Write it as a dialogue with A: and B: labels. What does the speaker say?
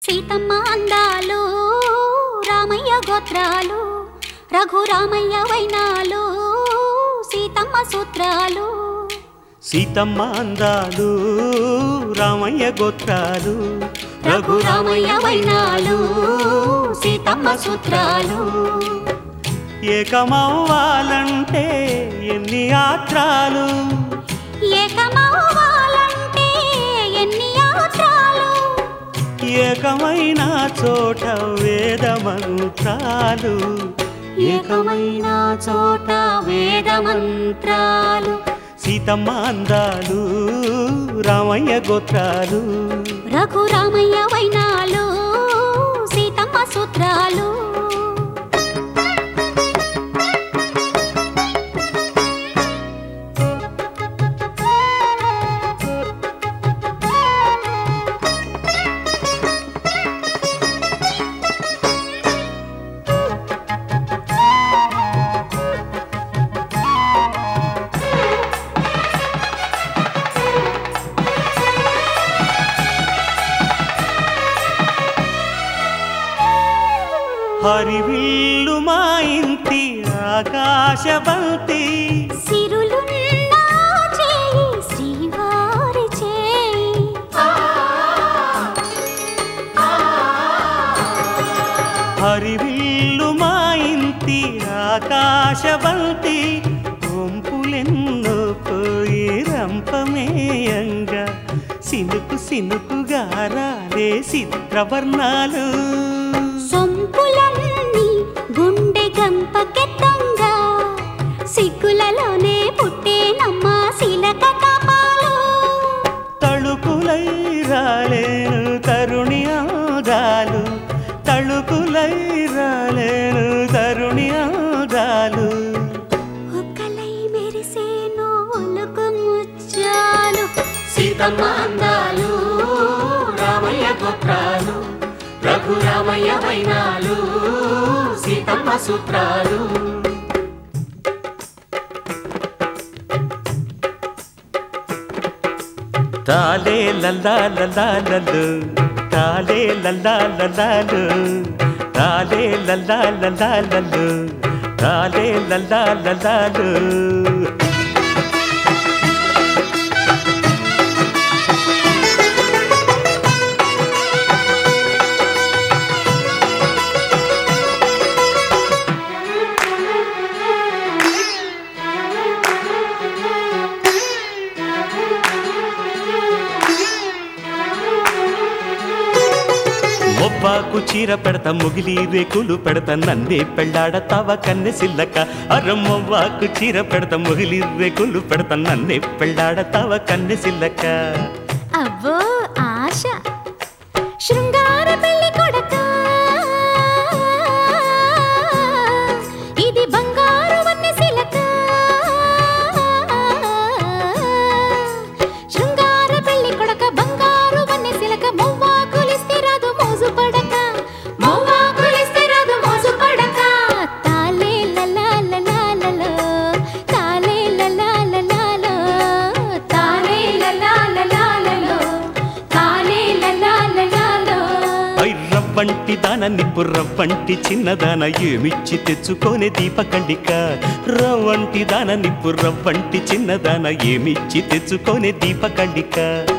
A: సీతమ్మ అందాలు రామయ్య గోత్రాలు రఘురామయ్య వైనాలు సీతమ్మ సూత్రాలు.
B: సీతమ్మ అందాలు రామయ్య గోత్రాలు
A: రఘురామయ్య వైనాలు సీతమ్మ సూత్రాలు.
B: ఏకమవ్వాలంటే ఎన్ని యాత్రాలు
A: ఏకమవ్వాలంటే ఎన్ని యాత్రాలు.
B: ఏకమైన చోట వేద మంత్రాలు
A: ఏకమైన చోట వేద మంత్రాలు.
B: సీతమ్మ అందాలు రామయ్య గోత్రాలు
A: రఘురామయ్య వైనాలు సీతమ్మ సూత్రాలు.
B: హరివిల్లు మా ఇంటి ఆకాశబంతి
A: సిరులున్న చేయి శ్రీవారి చేయి.
B: హరివిల్లు మా ఇంటి ఆకాశబంతి వంపులెన్నో పోయి రంపమేయంగా సినుకు సినుకుగా రాలే చిత్రవర్ణాలు.
A: సొంపులన్నీ గుండె గంపకెత్తంగా సిగ్గులలోనే పుట్టేనమ్మ శిలక తాపాలు.
B: తళుకులై రాలేను తరుణి ఆదాలు తళుకులై రాలేను తరుణి ఆదాలు.
A: ఒక్కలై మెరిసేను ఒలుకు ముచ్చాలు. సీతమ్మ అందాలు రామయ్య గోత్రాలు రఘురామయ్య వైనాలు సీతమ్మ సూత్రాలు.
B: తాలే లల్లా లల్లాలలు తాలే లల్లా లల్లాలు తాలే లల్లా లల్లాలలు తాలే లల్లా లల్లాలు. మొవ్వాకు చీర పెడతా ముగిలి రేకులు పెడతా నన్నే పెళ్ళాడతావ కన్నె సిల్లక. అరమ్మవ్వాకు చీర పెడతా ముగిలి రేకులు పెడతా నన్నే పెళ్ళాడతావ కన్నె సిల్లక.
A: అవ్వో ఆశ శృంగార పెళ్లి కొడక ఇది బంగారు వన్నె సిలక. శృంగార పెళ్లి కొడక బంగారు వన్నె సిలక. మొవ్వాకులిస్తే రాదు మోజు పడక మొవ్వాకులిస్తే రాదు మోజు పడక. తాలే లలా లలాలలో తాలే లలా లలాలో తాలే లలా లలాలలో తాలే లలా లలాలో.
B: రవ్వంటి దాన నిప్పు రవ్వంటి చిన్నదాన ఏమిచ్చి తెచ్చుకోనే దీపకండిక. రవ్వంటి దాన నిప్పు రవ్వంటి చిన్నదాన ఏమిచ్చి తెచ్చుకోనే దీపకండిక.